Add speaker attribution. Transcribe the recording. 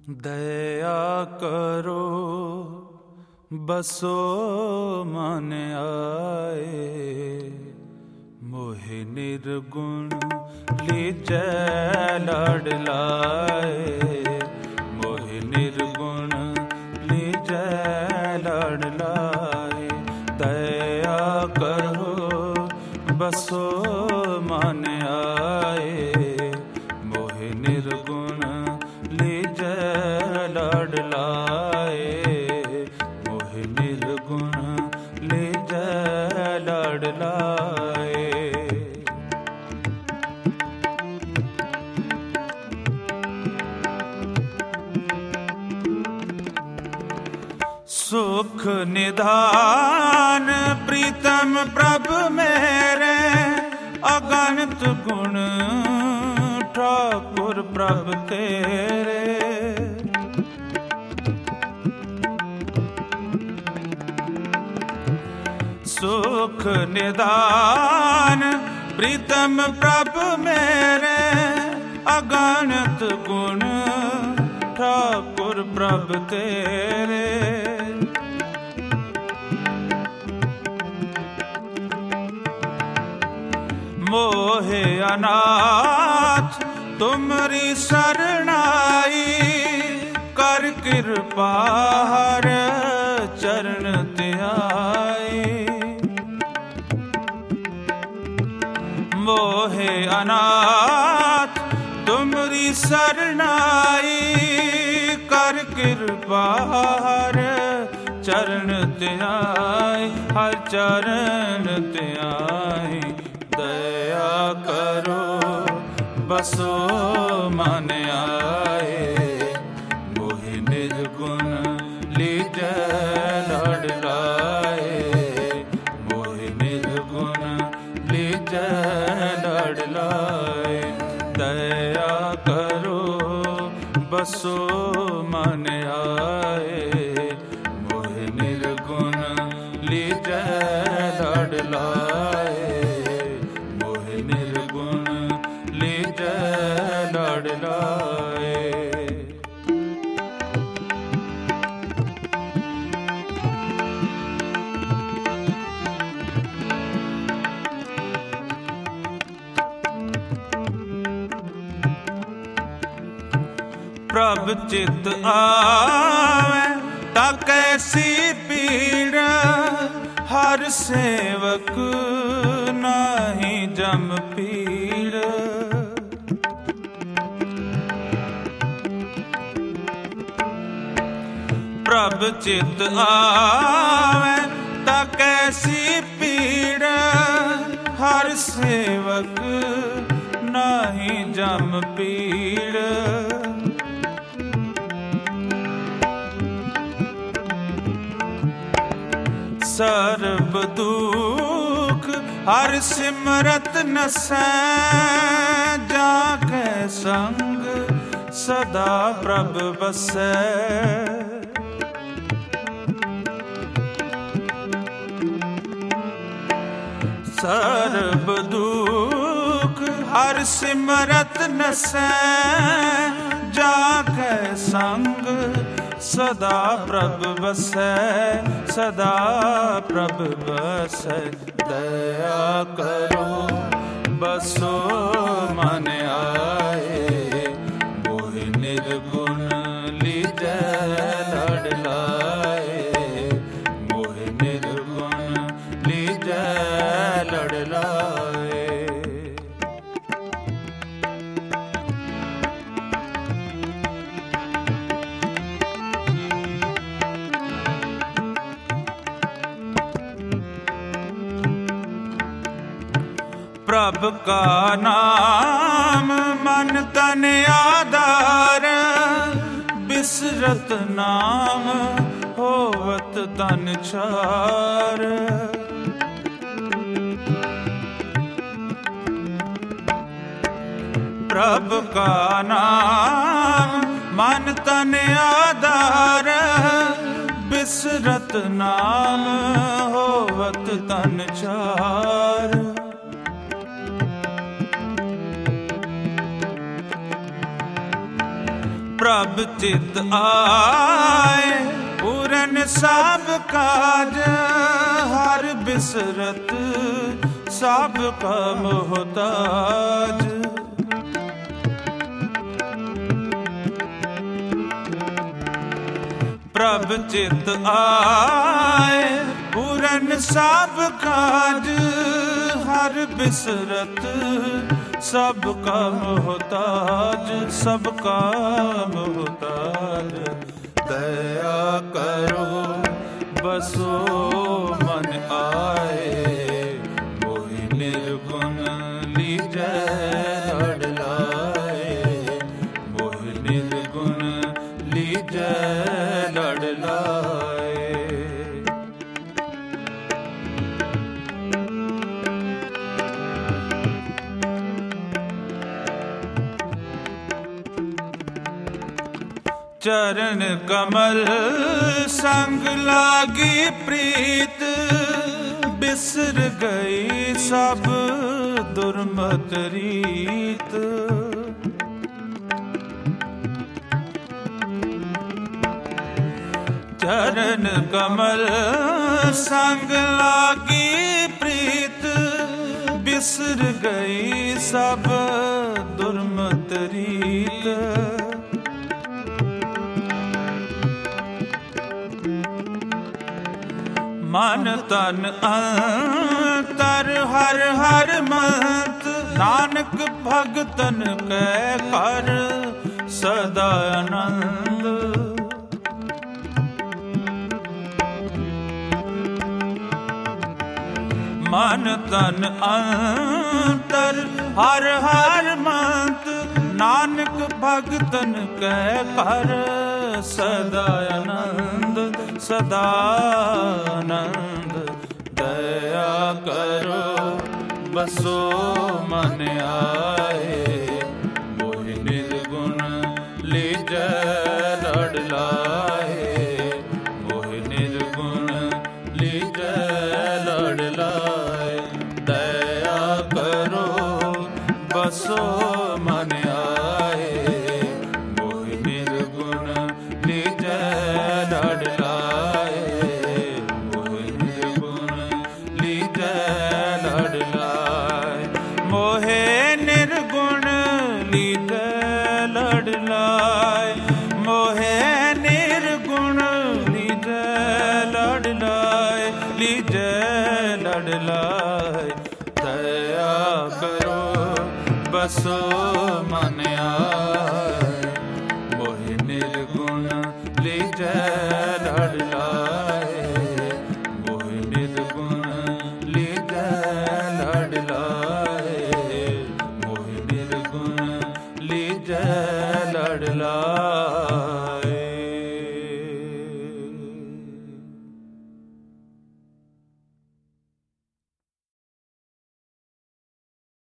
Speaker 1: ਦਇਆ ਕਰੋ ਬਸੋ ਮਨ ਆਏ, ਮੋਹਿ ਨਿਰਗੁਣ ਲੀਜੈ ਲੜ ਲਾਏ, ਮੋਹਿ ਨਿਰਗੁਣ ਲੀਜੈ ਲੜ ਲਾਏ। ਦਇਆ ਕਰੋ ਬਸੋ ਮਨ ਆਏ, ਮੋਹਿ ਨਿਰਗੁਣ ਲੀਜੈ ਲੜ ਲਾਏ, ਮੋਹਿ ਨਿਰਗੁਣ ਲੀਜੈ ਲੜ ਲਾਏ। ਸੁਖ ਨਿਧਾਨ ਪ੍ਰੀਤਮ ਪ੍ਰਭ ਮੇਰੇ, ਅਗਨਤ ਗੁਣ ਠਾਕੁਰ ਪ੍ਰਭ ਤੇਰੇ। ਸੁਖ ਨਿਧਾਨ ਪ੍ਰੀਤਮ ਪ੍ਰਭ ਮੇਰੇ, ਅਗਨਤ ਗੁਣ ਠਾਕੁਰ ਪ੍ਰਭ ਤੇਰੇ। ਮੋਹਿ ਅਨਾਥ ਤੁਮਰੀ ਸਰਣਾਈ, ਕਰ ਕਿਰਪਾ ਹਰ ਚਰਨ ਧਿਆਈ। ਮੋਹਿ ਅਨਾਥ ਤੁਮਰੀ ਸਰਣਾਈ, ਕਰ ਕਿਰਪਾ ਹਰ ਚਰਨ ਧਿਆਈ, ਹਰ ਚਰਨ ਧਿਆਈ। ਦਇਆ ਕਰੋ ਬਸੋ ਮਨ ਆਏ, ਮੋਹਿ ਨਿਰਗੁਣ ਲੀਜੈ ਲੜ ਲਾਏ, ਮੋਹਿ ਨਿਰਗੁਣ ਲੀਜੈ ਲੜ ਲਾਏ। ਦਇਆ ਕਰੋ ਬਸੋ ਮਨ ਆਏ, ਮੋਹਿ ਨਿਰਗੁਣ ਲੀਜੈ ਲੜ ਲਾਏ, ਮੋਹਿ ਨਿਰਗੁਣ ਲੀਜੈ ਲੜ ਲਾਏ। ਪ੍ਰਭ ਚਿਤ ਆਵੈ ਤਾ ਕੈਸੀ ਪੀੜ, ਹਰ ਸੇਵਕ ਨਾਹੀ ਜਮ ਪੀੜ। ਪ੍ਰਭ ਚਿਤ ਆਵੈ ਤਾ ਕੈਸੀ ਪੀੜ, ਹਰ ਸੇਵਕ ਨਾਹੀ ਜਮ ਪੀੜ। ਸਰਬ ਦੁਖ ਹਰ ਸਿਮਰਤ ਨਸੈ, ਜਾ ਕੈ ਸੰਗ ਸਦਾ ਪ੍ਰਭ ਵਸੈ। ਸਰਬ ਦੁਖ ਹਰ ਸਿਮਰਤ ਨਸੈ, ਜਾ ਕੈ ਸੰਗ ਸਦਾ ਪ੍ਰਭ ਵਸੈ, ਸਦਾ ਪ੍ਰਭ ਵਸੈ। ਦਇਆ ਕਰੋ ਬਸੋ ਮਨ ਆਏ, ਮੋਹਿ ਨਿਰਗੁਣ ਲੀਜੈ ਲੜ ਲਾਏ, ਮੋਹਿ ਨਿਰਗੁਣ ਲੀਜੈ ਲੜ ਲਾਏ। ਪ੍ਰਭ ਕਾ ਨਾਮ ਮਨ ਤਨ ਆਧਾਰ, ਬਿਸਰਤ ਨਾਮ ਹੋਵਤ ਤਨ ਛਾਰ। ਪ੍ਰਭ ਕਾ ਨਾਮ ਮਨ ਤਨ ਆਧਾਰ, ਬਿਸਰਤ ਨਾਮ ਹੋਵਤ ਤਨ ਛਾਰ। ਪ੍ਰਭ ਚਿਤ ਆਏ, ਪੂਰਨ ਸਭ ਕਾਜ, ਹਰ ਬਿਸਰਤ ਸਭ ਕਾ ਮੁਹਤਾਜ। ਪ੍ਰਭ ਚਿਤ ਆਏ, ਪੂਰਨ ਸਭ ਕਾਜ, ਹਰ ਬਿਸਰਤ ਸਭ ਕਾ ਮੁਹਤਾਜ, ਸਭ ਕਾ ਮੁਹਤਾਜ। ਦਇਆ ਕਰੋ ਬਸੋ ਮਨ ਆਏ, ਮੋਹਿ ਨਿਰਗੁਣ ਲੀਜੈ ਲੜ ਲਾਏ, ਮੋਹਿ ਨਿਰਗੁਣ ਲੀਜੈ ਲੜ ਲਾਏ। ਚਰਨ ਕਮਲ ਸੰਗ ਲਾਗੀ ਪ੍ਰੀਤ, ਬਿਸਰ ਗਈ ਸਭ ਦੁਰਮਤ ਰੀਤ। ਚਰਨ ਕਮਲ ਸੰਗ ਲਾਗੀ ਪ੍ਰੀਤ, ਬਿਸਰ ਗਈ ਸਭ ਦੁਰਮਤ ਰੀਤ। ਮਨ ਤਨ ਅੰਤਰ ਹਰ ਹਰ ਮੰਤ, ਨਾਨਕ ਭਗਤਨ ਕੈ ਕਰ ਸਦਾ ਆਨੰਦ। ਮਨ ਤਨ ਅੰਤਰ ਹਰ ਹਰ ਮੰਤ, ਨਾਨਕ ਭਗਤਨ ਕੈ ਕਰ ਸਦਾ ਆਨੰਦ, ਸਦਾ ਆਨੰਦ। ਦਇਆ ਕਰੋ ਬਸੋ ਮਨ ਆਏ, ਮੋਹਿ ਨਿਰਗੁਣ ਲੀਜੈ ਲੜ ਲਾਏ, ਮੋਹਿ ਨਿਰਗੁਣ ਲੀਜੈ ਲੜ ਲਾਏ। ਦਇਆ ਕਰੋ ਬਸੋ ਮਨ ਆਏ, ਮੋਹਿ ਨਿਰਗੁਣ ਲੀਜੈ ਲੜ ਲਾਏ, ਮੋਹਿ ਨਿਰਗੁਣ ਲੀਜੈ ਲੜ ਲਾਏ। ਮੋਹਿ ਨਿਰਗੁਣ ਲੀਜੈ ਲੜ ਲਾਏ, ਮੋਹਿ ਨਿਰਗੁਣ ਲੀਜੈ ਲੜ ਲਾਏ, ਲੀਜੈ ਲੜ ਲਾਏ। ਦਇਆ ਕਰੋ ਬਸੋ ਮਨ ਆਏ, ਮੋਹਿ ਨਿਰਗੁਣ ਲੀਜੈ ਲੜ ਲਾਏ, ਮੋਹਿ ਨਿਰਗੁਣ ਲੀਜੈ ਲੜ ਲਾਏ, ਮੋਹਿ ਨਿਰਗੁਣ ਲੀਜੈ ਲੜ ਲਾਏ।